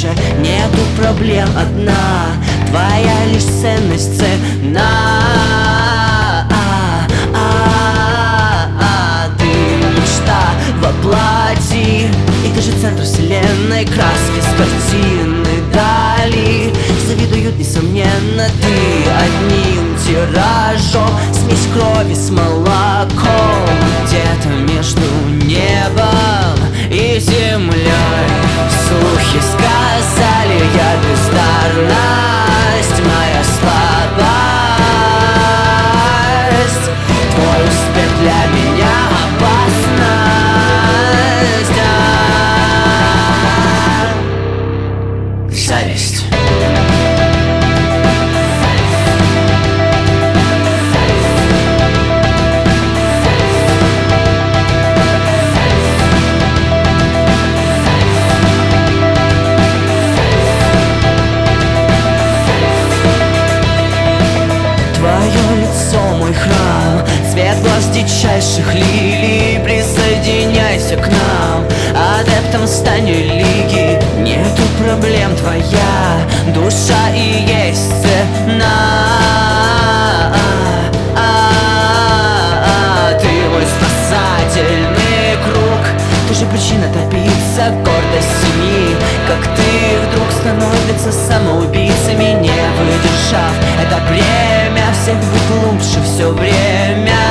больше нету проблем. Одна твоя лишь ценность цена. Ты мечта воплоти, и ты же центр вселенной. Краски с картины дали завидуют, несомненно, ты одним тиражом. Смесь крови с молоком где-то между небом и землей. Слухи сказали, я бездарность, моя слабость. Твой успех для меня опасность. Зависть. Мой храм, цвет глаз дичайших лилий. Присоединяйся к нам, адептом стань лиги. Нету проблем, твоя душа и есть цена. Ты мой спасательный круг, ты же причина топиться, гордость семьи. Как ты вдруг становятся самоубийцами, не выдержав это бремя. Всех быть лучше все время.